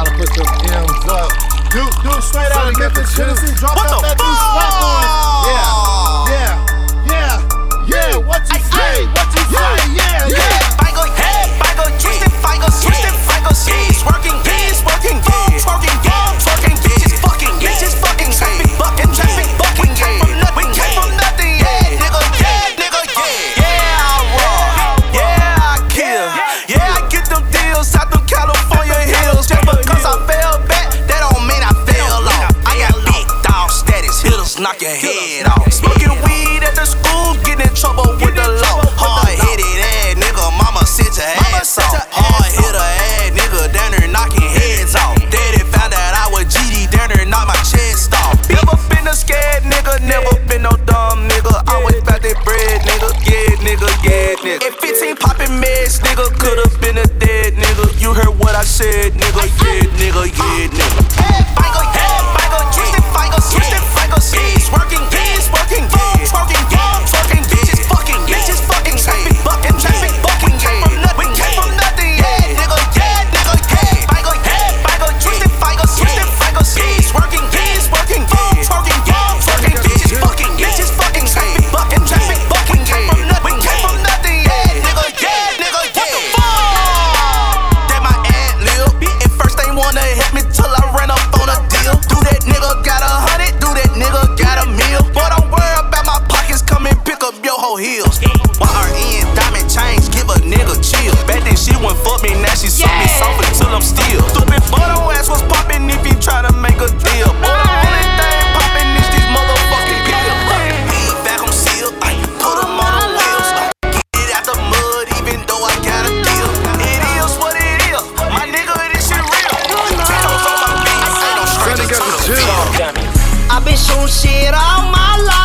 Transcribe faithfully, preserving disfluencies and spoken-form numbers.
gotta put them M's up. Do, do it straight out of Memphis, Tennessee. Drop What out the that beat slap boys. Yeah, yeah, yeah, yeah. What you say? What you say? Yeah, yeah. Figo, hey, Figo, Houston, Figo, Houston, Figo, he's working, he's working, he's working, he's working, bitches fucking, bitches fucking, traffic bucking, traffic bucking, we came from nothing, we came from nothing, yeah, nigga, yeah, nigga, yeah, yeah, I roll, yeah, I kill, yeah, I get them deals out them California hills, just because I fell back, that don't mean I fell off. I got big dog status, hitters knock your head off. Smoking weed at the school, getting in trouble with the law. Hard headed ass nigga, mama sit your ass off. Hard hitter ass nigga, down there knocking heads off. Daddy found out I was G D, down there knock my chest off. Never been a scared nigga, never been no dumb nigga. Always about that bread nigga, yeah nigga, yeah nigga. At fifteen popping meds, nigga, could've been a dead nigga. You heard what I said, nigga, yeah nigga, yeah nigga. Figo, hey, Figo, Houston, Figo, Houston, Figo, he's working, he's working, he's working, he's working, bitches fucking, bitches fucking, traffic bucking, traffic bucking, yeah. We came from nothing, yeah, nigga, yeah, nigga, yeah. Figo, hey, Figo, Houston, Figo, Houston, Figo, he's working, he's working, he's working, he's working, bitches fucking, bitches fucking, traffic bucking, traffic bucking, yeah. We came from nothing, yeah, nigga, yeah, nigga, yeah. That my ad lib. At first they wanna hit me till I ran up on a deal. Do that nigga got a hundred, do that nigga got a meal. But don't worry about my pockets, come and pick up your whole heels. Y R N diamond chains, give a nigga chill. Back then she wouldn't fuck me, now she suck me soft until I'm still. Stupid photo ass was popping if he try to make a deal. Boy, the only thing popping is these motherfucking pills. Lean back on seal, ay, put them on the wheels. Get it out the mud even though I got a deal. It is what it is, my nigga, this shit real. Tattoos on my beat, ain't no strangers to the field. I've been shooting shit all my life.